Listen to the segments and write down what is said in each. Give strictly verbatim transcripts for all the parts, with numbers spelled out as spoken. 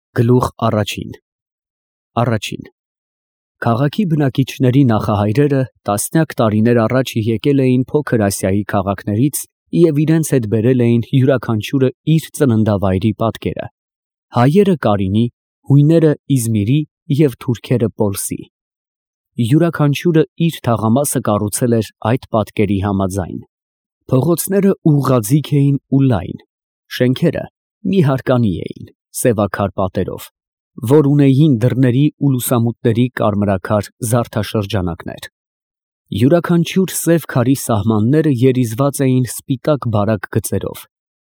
Գլուխ առաջին Առաջին Քաղաքի բնակիչների նախահայրերը տասնյակ տարիներ առաջ եկել էին Փոքր Ասիայի քաղաքներից և իրենց հետ բերել էին յուրաքանչյուրը իր ծննդավայրի պատկերը, հայերը Կարինի, հույները Իզմիրի և թուրքերը Պոլսի. յուրաքանչյուրը իր թաղամասը կառուցել էր այդ պատկերի համաձայն. փողոցները ուղղաձիգ էին ու լայն, շենքերը մի հարկանի էին, սևաքար պատերով, որ ունեին դռների ու լուսամուտների կարմրաքար զարդաշրջանակներ. յուրաքանչյուր սև քարի սահմանները երիզված էին սպիտակ բարակ գծերով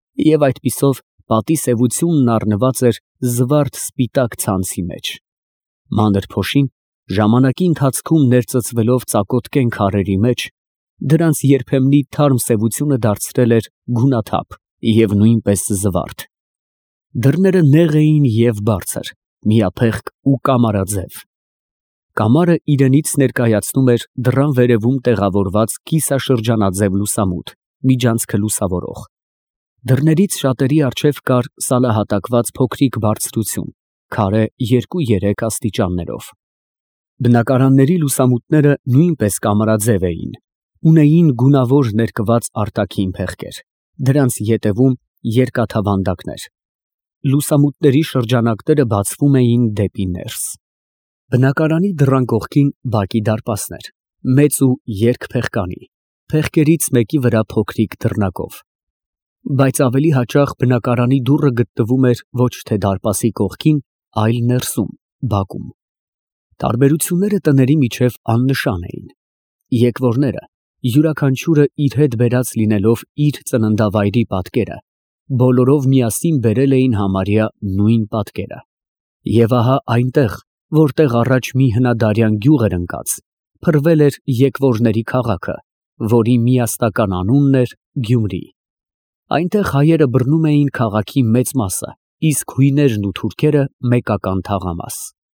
և այդպիսով պատի սևությունն առնված էր զվարթ սպիտակ ցանցի մեջ. մանր փոշին, ժամանակի ընթացքում ներծծվելով ծակոտկեն քարերի մեջ, դրանց երբեմնի թարմ սևությունը դարձրել էր գունաթափ և նույնպես զվարթ. դռները նեղ էին և բարձր, միափեղկ ու կամարաձև. կամարը իրենից ներկայացնում էր դռան վերևում տեղավորված կիսաշրջանաձև լուսամուտ, միջանցքը լուսավորող. դռներից շատերի առջև կար սալահատակված փոքրիկ բարձրություն, քարե երկու֊երեք աստիճաններով. բնակարանների լուսամուտները նույնպես կամարաձև էին, ունեին գունավոր ներկված արտաքին փեղկեր, դրանց ետևում երկաթավանդակներ. լուսամուտների շրջանակները բացվում էին դեպի ներս. բնակարանի դռան կողքին բակի դարպասն էր, մեծ ու երկփեղկանի, փեղկերից մեկի վրա փոքրիկ դռնակով. բայց ավելի հաճախ բնակարանի դուռը գտնվում էր ոչ թե դարպասի կողքին, այլ ներսում, բակում. տարբերությունները տների միջև աննշան էին. եկվորները, յուրաքանչյուրը իր հետ բերած լինելով իր ծննդավայրի պատկերը, բոլորով միասին բերել էին համարյա նույն պատկերը. և ահա այնտեղ, որտեղ առաջ մի հնադարյան գյուղ էր ընկած, փռվել էր եկվորների քաղաքը, որի միաստական անունն էր Գյումրի. այնտեղ հայերը բռնում էին քաղաքի մեծ մասը, իսկ հույներն ու թուրքերը մեկական թաղամաս.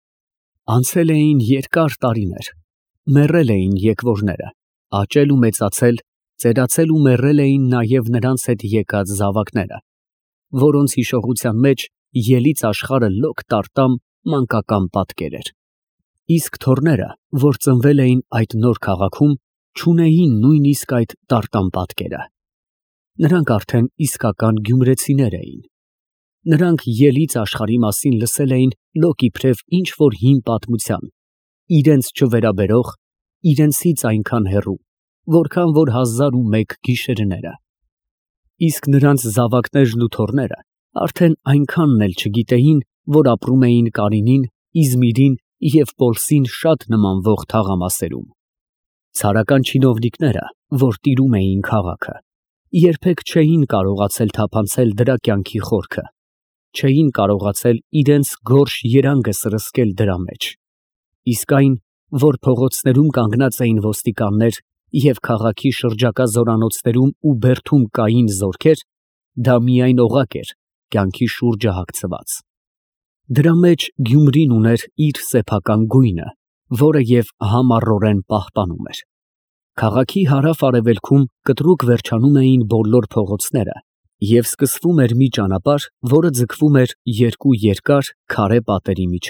Անցել էին երկար տարիներ, մեռել էին եկվորները, աճել ու մեծացել, ծերացել ու մեռել էին նաև նրանց հետ եկած զավակները, որոնց հիշողության մեջ ելից աշխարհը լոկ տարտամ մանկական պատկեր էր. իսկ թոռները, որ ծնվել էին այդ նոր քաղաքում, չունեին նույնիսկ այդ տարտամ պատկերը. նրանք արդեն իսկական գյումրեցիներ էին. նրանք ելից աշխարհի մասին լսել էին լոկ իբրև ինչ֊որ հին պատմության, իրենց չվերաբերող, իրենցից այնքան հեռու, որքան որ հազար ու մեկ գիշերները. իսկ նրանց զավակներն ու թոռները արդեն այնքանն էլ չգիտեին, որ ապրում էին Կարինին, Իզմիրին և Պոլսին շատ նմանվող թաղամասերում. ցարական չինովնիկները, որ տիրում էին քաղաքը, երբեք չէին կարողացել թափանցել դրա կյանքի խորքը, չէին կարողացել իրենց գորշ երանգը սրսկել դրա մեջ. իսկ այն, որ փողոցներում կանգնած էին ոստիկաններ և քաղաքի շրջակա զորանոցներում ու բերդում կային զորքեր, դա միայն օղակ էր կյանքի շուրջը հագցված. դրա մեջ Գյումրին ուներ իր սեփական գույնը, որը և համառորեն պահպանում էր. քաղաքի հարավ֊արևելքում կտրուկ վերջանում էին բոլոր փողոցները և սկսվում էր մի ճանապարհ, որը ձգվում էր երկու երկար, քարե պատերի միջև.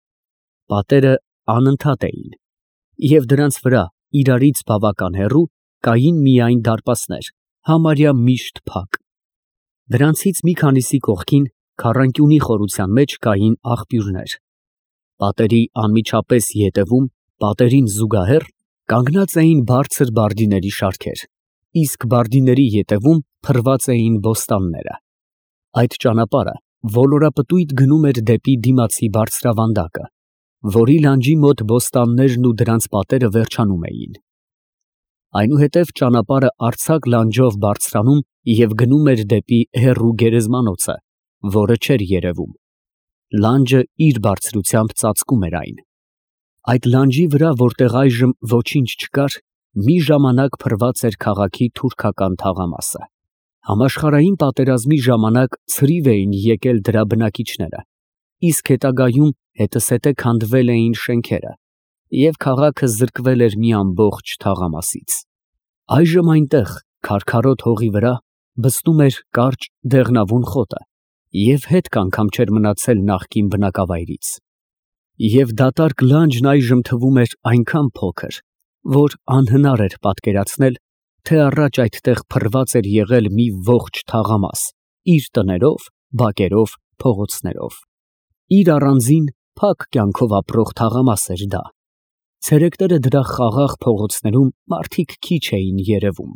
պատերը անընդհատ էին, և դրանց վրա, իրարից բավական հեռու, կային միայն դարպասներ, համարյա միշտ փակ. դրանցից մի քանիսի կողքին, քառանկյունի խորության մեջ կային աղբյուրներ. պատերի անմիջապես ետևում, պատերին զուգահեռ, կանգնած էին բարձր բարդիների շարքեր, իսկ բարդիների ետևում փռված էին բոստանները. այդ ճանապարհը ոլորապտույտ գնում էր դեպի դիմացի բարձրավանդակը, որի լանջի մոտ բոստաններն ու դրանց պատերը վերջանում էին. այնուհետև ճանապարհը արձակ լանջով բարձրանում և գնում էր դեպի հեռու գերեզմանոցը, որը չէր երևում. լանջը իր բարձրությամբ ծածկում էր այն. այդ լանջի վրա, որտեղ այժմ ոչինչ չկար, մի ժամանակ փռված էր քաղաքի թուրքական թաղամասը. համաշխարհային պատերազմի ժամանակ ցրիվ էին եկել դրա բնակիչները, իսկ հետագայում հետզհետե քանդվել էին շենքերը, և քաղաքը զրկվել էր մի ամբողջ թաղամասից. այժմ այնտեղ, քարքարոտ հողի վրա, բսում էր կարճ դեղնավուն խոտը, և հետ կանգամ չէր մնացել նախկին բնակավայրից, և դատարկ լանջն այժմ թվում էր այնքան փոքր, որ անհնար էր պատկերացնել, թե առաջ այդտեղ փռված էր եղել մի ողջ թաղամաս, իր տներով, բակերով, փողոցներով։ Իր առանձին փակ կյանքով ապրող թաղամաս էր դա։ Ցերեկները դրա խաղաղ փողոցներում մարդիկ քիչ էին երևում։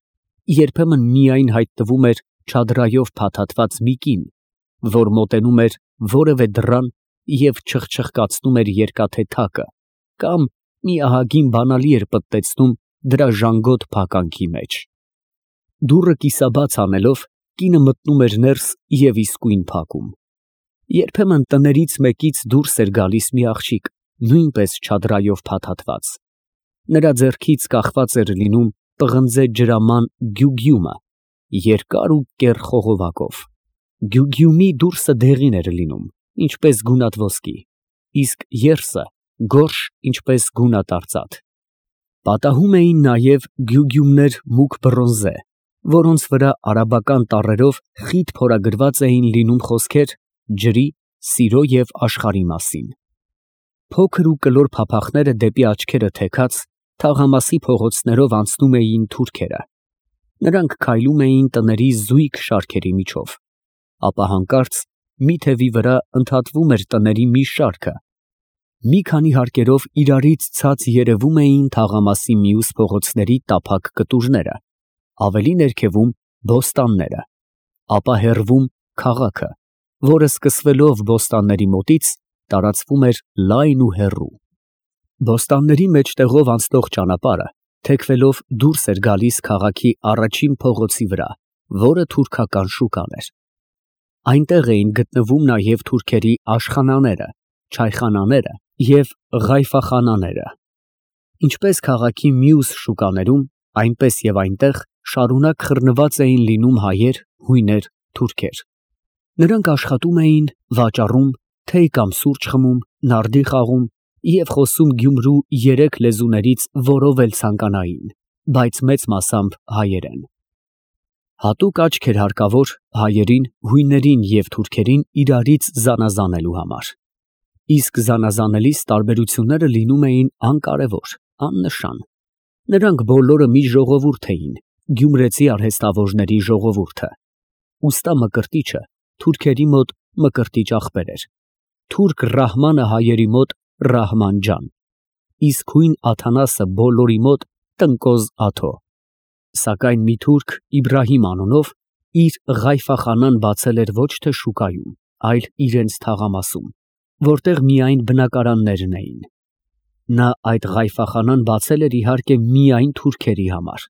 Երբեմն միայն հայտնվում էր չադրայով փաթաթված մի կին, որ մոտենում էր որևէ դռան և չխչխկացնում էր երկաթե թակը, կամ մի ահագին բանալի էր պտտեցնում դրա ժանգոտ փականքի մեջ։ Դուռը կիսաբաց անելով, կինը մտնում էր ներս և իսկույն փակում։ Երբեմն տներից մեկից դուրս էր գալիս մի աղջիկ, նույնպես չադրայով փաթաթված։ Նրա ձեռքից կախված էր լինում պղնձե ջրաման գյուգյումը, երկար ու կեռ խողովակով։ Գյուգյումի դուրսը դեղին էր լինում, ինչպես գունատ ոսկի, իսկ երսը գորշ, ինչպես գունատ արծաթ։ Պատահում էին նաև գյուգյումներ մուգ բրոնզե, որոնց վրա արաբական տառերով խիտ փորագրված էին լինում խոսքեր ջրի, սիրո և աշխարհի մասին։ Փոքր ու կլոր փափախները դեպի աչքերը թեքած, թաղամասի փողոցներով անցնում էին թուրքերը։ Նրանք քայլում էին տների զույգ շարքերի միջով, ապա հանկարծ մի թևի վրա ընդհատվում էր տների մի շարքը։ Մի քանի հարկերով իրարից ցած երևում էին թաղամասի մյուս փողոցների տափակ կտուրները, ավելի ներքևում բոստանները, ապա հեռվում քաղաքը, որը սկսվելով բոստանների մոտից, տարածվում էր լայն ու հեռու։ Բոստանների մեջտեղով անցնող ճանապարհը, թեքվելով, դուրս էր գալիս քաղաքի առաջին փողոցի վրա, որը թուրքական շուկան էր։ Այնտեղ էին գտնվում նաև թուրքերի աշխանաները, չայխանաները և ղայֆախանաները։ Ինչպես քաղաքի մյուս շուկաներում, այնպես և այնտեղ շարունակ խռնված էին լինում հայեր, հույներ, թուրքեր։ Նրանք աշխատում էին, վաճառում, թեյ կամ սուրճ խմում, նարդի խաղում և խոսում Գյումրու երեք լեզուներից որով էլ ցանկանային, բայց մեծ մասամբ հայերեն։ Հատուկ աչք էր հարկավոր հայերին, հույներին և թուրքերին իրարից զանազանելու համար։ Իսկ զանազանելիս տարբերությունները լինում էին անկարևոր, աննշան։ Նրանք բոլորը մի ժողովուրդ էին, գյումրեցի արհեստավորների ժողովուրդը։ Ուստա Մկրտիչը թուրքերի մոտ Մկրտիչ աղբեր էր, թուրք Ռահմանը հայերի մոտ Ռահման ջան, իսկ հույն Աթանասը բոլորի մոտ Տնկոզ Աթո։ Սակայն մի թուրք Իբրահիմ անունով իր ղայֆախանան բացել էր ոչ թե շուկայում, այլ իրենց թաղամասում, որտեղ միայն բնակարաններն էին։ Նա այդ ղայֆախանան բացել էր իհարկե միայն թուրքերի համար,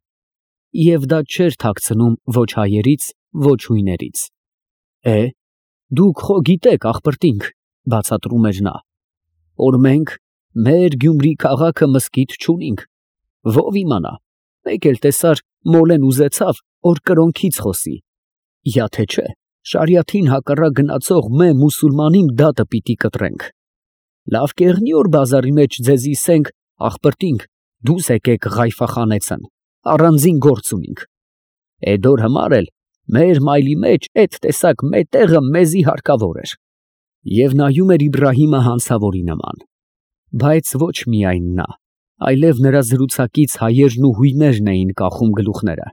և դա չէր թաքցնում ոչ հայերից, ոչ հույներից։ Է, դուք խո գիտեք, աղբրտինք, բացատրում էր նա, որ մենք մեր Գյումրի քաղաքը մզկիթ չունինք, ով իմանա, մեկ էլ տեսար մոլեն ուզեցավ, որ կրոնքից խոսի, եթե չէ, շարիաթին հակառակ գնացող մե մուսուլմանին դատը պիտի կտրենք։ Լավ կեղնի, որ բազարի մեջ ձեզ իսենք, աղբրտինք, դուս եկեք ղայֆախանեցն, առանձին գործ ունինք։ Էդոր համար էլ մեր մայլի մեջ էդ տեսակ մետեղը մեզի հարկավոր էր։ Եվ նայում էր Իբրահիմը հանցավորի նման։ Բայց ոչ միայն նա, այլև նրա զրուցակից հայերն ու հույներն էին կախում գլուխները։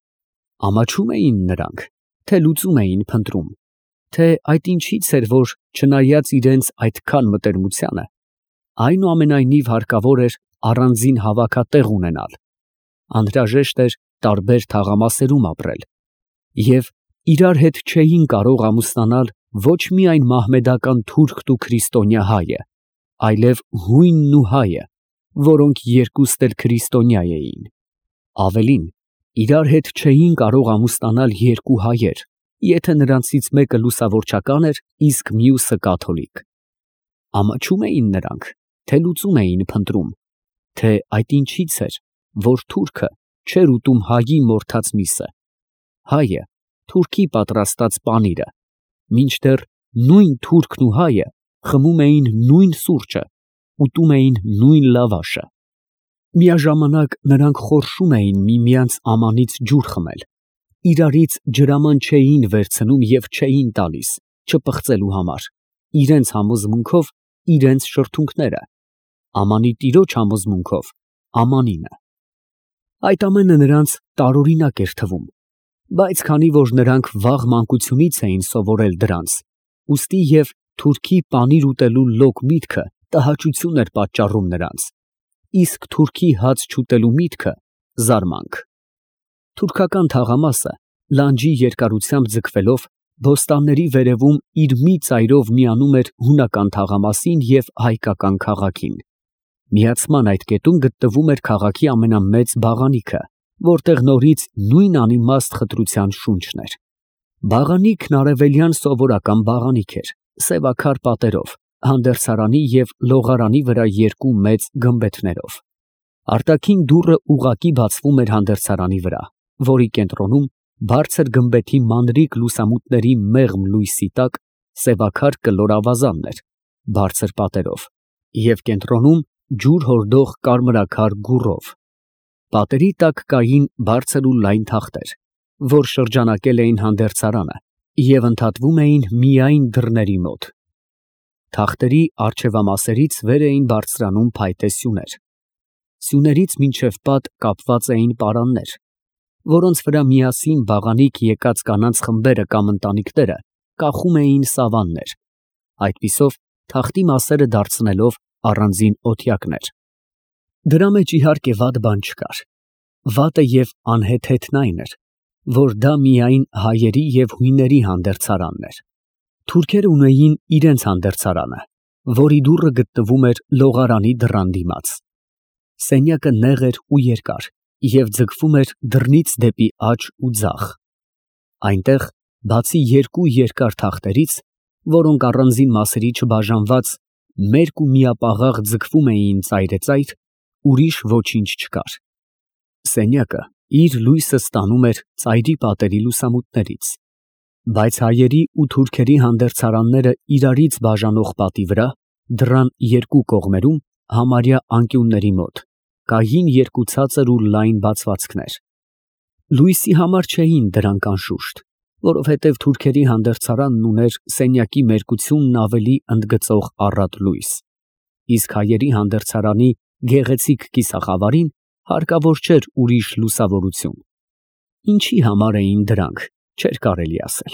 Ամաչում էին նրանք, թե լուծում էին փնտրում, թե այդ ինչից էր, որ չնայած իրենց այդքան մտերմությանը, այնուամենայնիվ հարկավոր էր առանձին հավաքատեղ ունենալ, անհրաժեշտ էր տարբեր թաղամասերում ապրել, և իրար հետ չէին կարող ամուսնանալ ոչ միայն մահմեդական թուրքն ու քրիստոնյա հայը, այլև հույնն ու հայը, որոնք երկուստ էլ քրիստոնյա էին։ Ավելին, իրար հետ չէին կարող ամուսնանալ երկու հայեր, եթե նրանցից մեկը լուսավորչական էր, իսկ մյուսը կաթոլիկ։ Ամաչում էին նրանք, թե լուծում էին փնտրում, թե այդ ինչից էր, որ թուրքը չէր ուտում հայի մորթած միսը, հայը թուրքի պատրաստած պանիրը, մինչդեռ նույն թուրքն ու հայը խմում էին նույն սուրճը, ուտում էին նույն լավաշը։ Միաժամանակ նրանք խորշում էին միմյանց ամանից ջուր խմել, իրարից ջրաման չէին վերցնում և չէին տալիս, չպղծելու համար, իրենց համոզմունքով իրենց շրթունքները, ամանի տիրոջ համոզմունքով ամանինը։ Այդ ամենը նրանց տարօրինակ էր թվում, բայց քանի որ նրանք վաղ մանկությունից էին սովորել դրանց, ուստի և թուրքի պանիր ուտելու լոկ միտքը տհաճություն էր պատճառում նրանց, իսկ թուրքի հաց չուտելու միտքը զարմանք։ Թուրքական թաղամասը լանջի երկարությամբ ձգվելով բոստանների վերևում իր մի ծայրով միանում էր հունական թաղամասին և հայկական քաղաքին։ Միացման այդ կետում գտնվում էր քաղաքի ամենամեծ բաղանիքը, որտեղ նորից նույն անիմաստ խտրության շունչն էր։ Բաղանիքն արևելյան սովորական բաղանիք էր, սևաքար պատերով, հանդերձարանի և լողարանի վրա երկու մեծ գմբեթներով։ Արտաքին դուռը ուղղակի բացվում էր հանդերձարանի վրա, որի կենտրոնում, բարձր գմբեթի մանրիկ լուսամուտների մեղմ լույսի տակ, սևաքար կլոր ավազանն էր, բարձր պատերով, և կենտրոնում ջուր հորդող կարմրաքար գուռով։ Պատերի տակ կային բարձր ու լայն թախտեր, որ շրջանակել էին հանդերձարանը և ընդհատվում էին միայն դռների մոտ։ Թախտերի առջևամասերից վեր էին բարձրանում փայտե սյուներ։ Սյուներից մինչև պատ կապված էին պարաններ, որոնց վրա միասին բաղանիք եկած կանանց խմբերը կամ ընտանիքները կախում էին սավաններ, այդպիսով թախտի մասերը դարձնելով առանձին օթյակներ։ Դրա մեջ իհարկե վատ բան չկար։ Վատը և անհեթեթն այն էր, որ դա միայն հայերի և հույների հանդերձարանն էր։ Թուրքերը ունեին իրենց հանդերձարանը, որի դուռը գտնվում էր լողարանի դռան դիմաց։ Սենյակը նեղ էր ու երկար և ձգվում էր դռնից դեպի աջ ու ձախ։ Այնտեղ, բացի երկու երկար թախտերից, որոնք առանձին մասերի չբաժանված, մերկ ու միապաղաղ ձգվում էին ծայրեծայր, ուրիշ ոչինչ չկար։ Սենյակը իր լույսը ստանում էր ծայրի պատերի լուսամուտներից, բայց հայերի ու թուրքերի հանդերձարանները իրարից բաժանող պատի վրա, դռան երկու կողմերում, համարյա անկյունների մոտ, կային երկու ցածր ու լայն բացվածքներ։ Լույսի համար չէին դրանք անշուշտ, որովհետև թուրքերի հանդերձարանն ուներ սենյակի մերկությունն ավելի ընդգծող առատ լույս, իսկ հայերի հանդերձարանի գեղեցիկ կիսախավարին հարկավոր չէր ուրիշ լուսավորություն։ Ինչի համար էին դրանք, չէր կարելի ասել։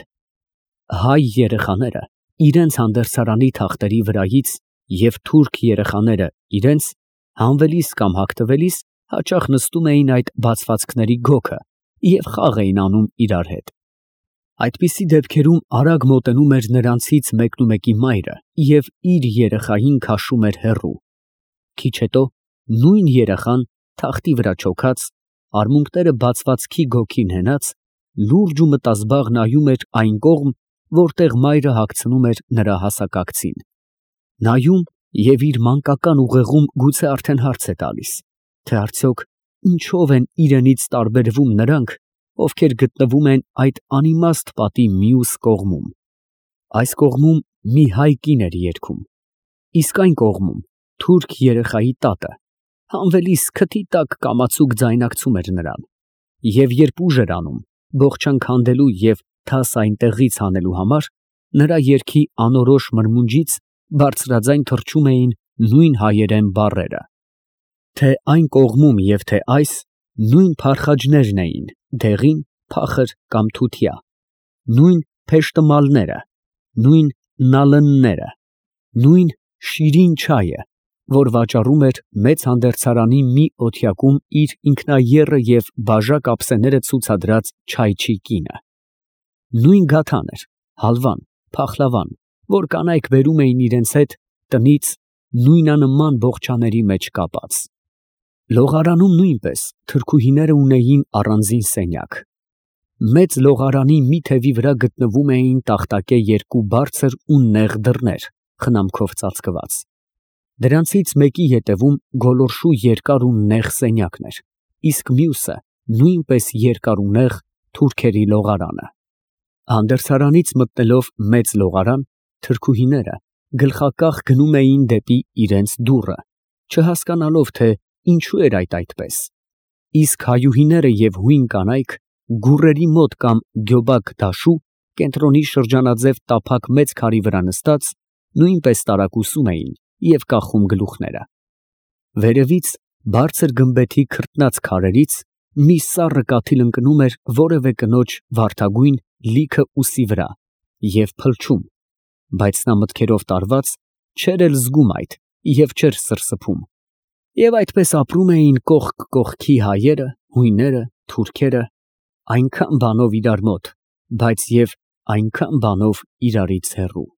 Հայ երեխաները իրենց հանդերձարանի թախտերի վրայից և թուրք երեխաները իրենց, հանվելիս կամ հագնվելիս հաճախ նստում էին այդ բացվածքների գոգը և խաղ էին անում իրար հետ։ Այդպիսի դեպքերում արագ մոտենում էր նրանցից մեկնումեկի մայրը և իր երեխային քաշում էր հեռու։ Քիչ հետո նույն երեխան, թախտի վրա չոքած, արմունկները բացվածքի գոգին հենած, լուրջ ու մտազբաղ նայում էր այն կողմ, որտեղ մայրը հագցնում էր նրա հասակակցին։ Նայում և իր մանկական ուղեղում գուցե արդեն հարց է տալիս, թե արդյոք ինչով են իրենից տարբերվում նրանք, ովքեր գտնվում են այդ անիմաստ պատի մյուս կողմում։ Այս կողմում մի հայ կին էր երգում, իսկ այն կողմում թուրք երեխայի տատը, հանվելիս քթի տակ կամացուկ ձայնակցում էր նրան, և երբ ուժ էր անում, բոխչանք հանդելու և թաս այնտեղից հանելու համար, նրա երգի անորոշ մրմունջից բարձրաձայն թռչում էին նույն հայերեն բառերը։ Թե այն կողմում և թե այս, նույն փարխաջներն էին, դեղին, փախր կամ թությա, նույն փեշտմալները, նույն նալընները, նույն շիրին չայը, որ վաճառում էր մեծ հանդերձարանի մի օթյակում իր ինքնաեռը և բաժակ ափսեները ցուցադրած չայչի կինը, նույն գաթան էր, հալվան, փախլավան, որ կանայք բերում էին իրենց հետ տնից նույնանման բոխչաների մեջ կապած։ Լողարանում նույնպես թրքուհիները ունեին առանձին սենյակ։ Մեծ լողարանի մի թևի վրա գտնվում էին տախտակե երկու բարձր ու նեղ դռներ, խնամքով ծածկված։ Դրանցից մեկի ետևում գոլորշու երկար ու նեղ սենյակն էր, իսկ մյուսը նույնպես երկար ու նեղ թուրքերի լողարանը։ Հանդերձարանից մտնելով մեծ լողարան, թրքուհիները գլխակախ գնում էին դեպի իրենց դուռը, չհասկանալով, թե ինչու էր այդ այդպես, իսկ հայուհիները և հույն կանայք գուրերի մոտ կամ գյոբակ դաշու, կենտրոնի շրջանաձև տափակ մեծ քարի վրա նստած, նույնպես տարակուսում էին և կախում գլուխները։ Վերևից, բարձր գմբեթի քրտնած քարերից, մի սառը կաթիլ ընկնում էր որևէ կնոջ վարդագույն լիքը ուսի վրա և փլչում, բայց նա մտքերով տարված, չէր էլ զգում այդ և չէր սրսփում։ Եվ այդպես ապրում էին կողք կողքի հայերը, հույները, թուրքերը, այնքան բանով իրար մոտ, բայց և այնքան բանով իրարից հեռու։